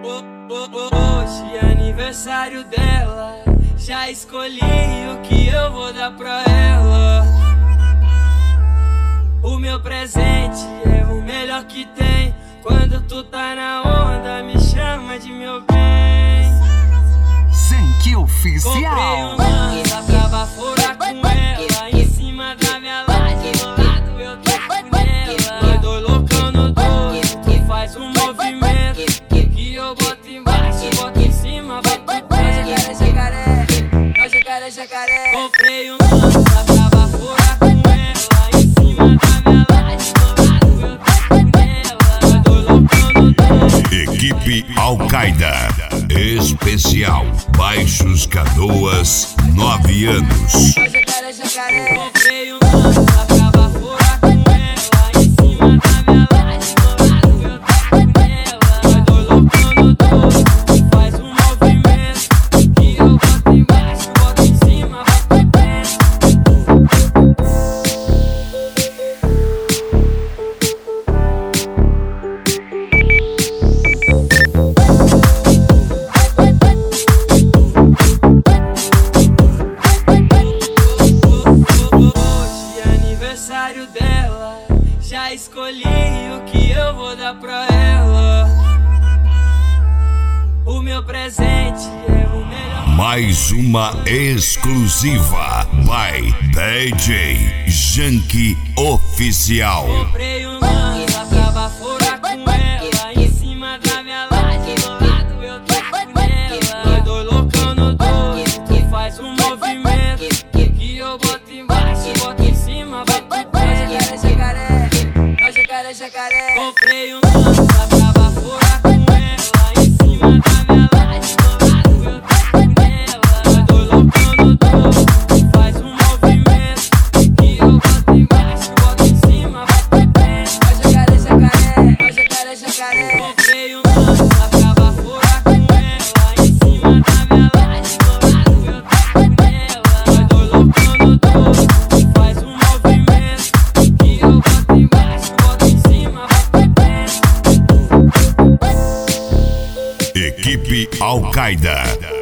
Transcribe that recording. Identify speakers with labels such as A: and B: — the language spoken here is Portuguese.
A: Hoje é aniversário dela, já escolhi o que eu vou dar pra ela. O meu presente é o melhor que tem. Quando tu tá na onda, me chama de meu bem.
B: Zenki Oficial.
A: Comprei um lança pra baforar com ela, em cima da minha laje, do lado eu tô nela. Nós dois loucão no doce, tu faz um movimento que eu boto embaixo, boto em cima, boto em pé. Jacaré, jacaré. Comprei um lança pra baforar com ela, em cima da minha laje, do lado eu tô nela. Nós dois loucão no doce.
C: Equipe Al-Qaeda Especial Baixos Canoas, 9 anos.
A: Jacaré, jacaré. Comprei um lança pra baforar com ela, em cima da minha laje, do lado eu tô nela. Nós dois loucão no doce, faz um movimento que eu boto embaixo, boto em cima, boto em pé. Hoje é aniversário dela, já escolhi o que eu vou dar pra ela. O meu presente é o melhor.
C: Mais uma exclusiva by DJ Zenki Oficial.
A: Comprei um lança pra baforar com ela, em cima da minha laje, do lado eu tô com ela. Nós dois loucão no doce, tu faz um movimento que eu boto embaixo, boto em cima, boto em pé. Jacaré, jacaré. Comprei um lança pra baforar com ela, em cima da minha laje, do lado eu tô com ela. Nós dois loucão no doce, tu faz um movimento que eu boto embaixo, boto em cima, boto em pé. Jacaré, jacaré. Comprei um lança pra baforar com ela, em cima da minha laje, do lado eu tô com ela. Nós dois loucão no doce, tu faz um movimento que eu boto embaixo, boto em cima, boto em pé.
C: Equipe Al-Qaeda